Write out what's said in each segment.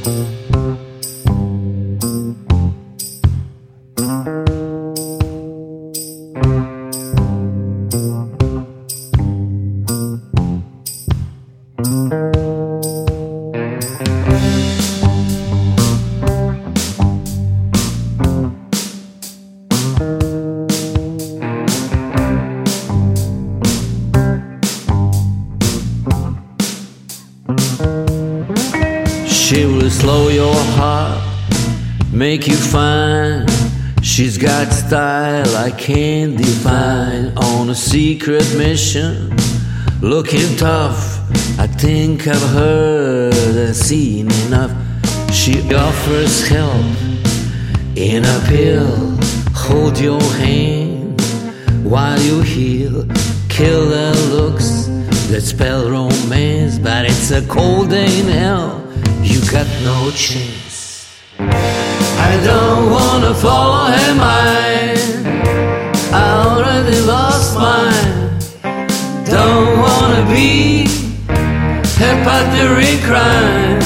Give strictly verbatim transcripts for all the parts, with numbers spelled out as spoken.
She will slow your heart, make you fine. She's got style I can't define. On a secret mission, looking tough. I think I've heard and seen enough. She offers help in a pill. Hold your hand while you heal. Kill the looks that spell romance, but it's a cold day in hell. You got no chance. I don't wanna follow her mind. I already lost mine. Don't wanna be her partner in crime.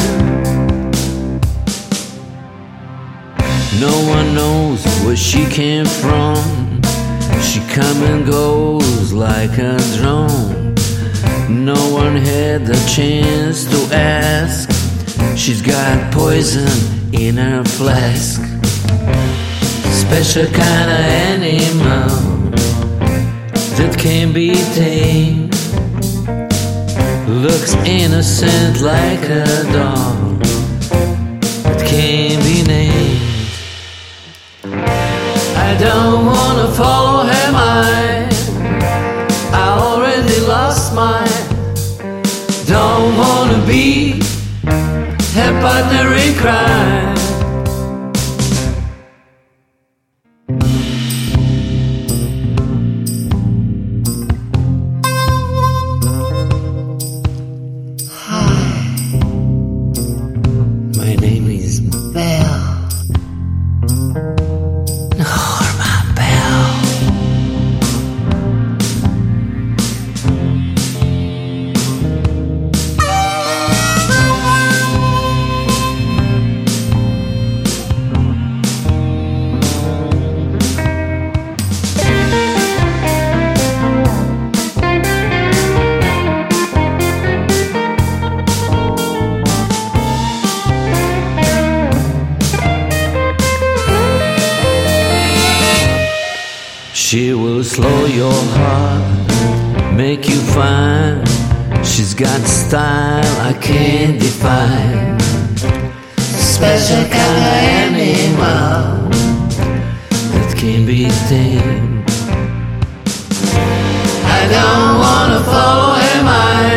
No one knows where she came from. She come and goes like a drone. No one had the chance to ask. She's got poison in her flask. Special kind of animal that can be tamed. Looks innocent like a dog that can't be named. I don't wanna follow her mind. I already lost mine. Don't wanna be her partner in crime. Hi, my name is Belle. Norma Belle. She will slow your heart, make you fine. She's got style I can't define. Special kind of animal that can be tamed. I don't wanna follow her mind.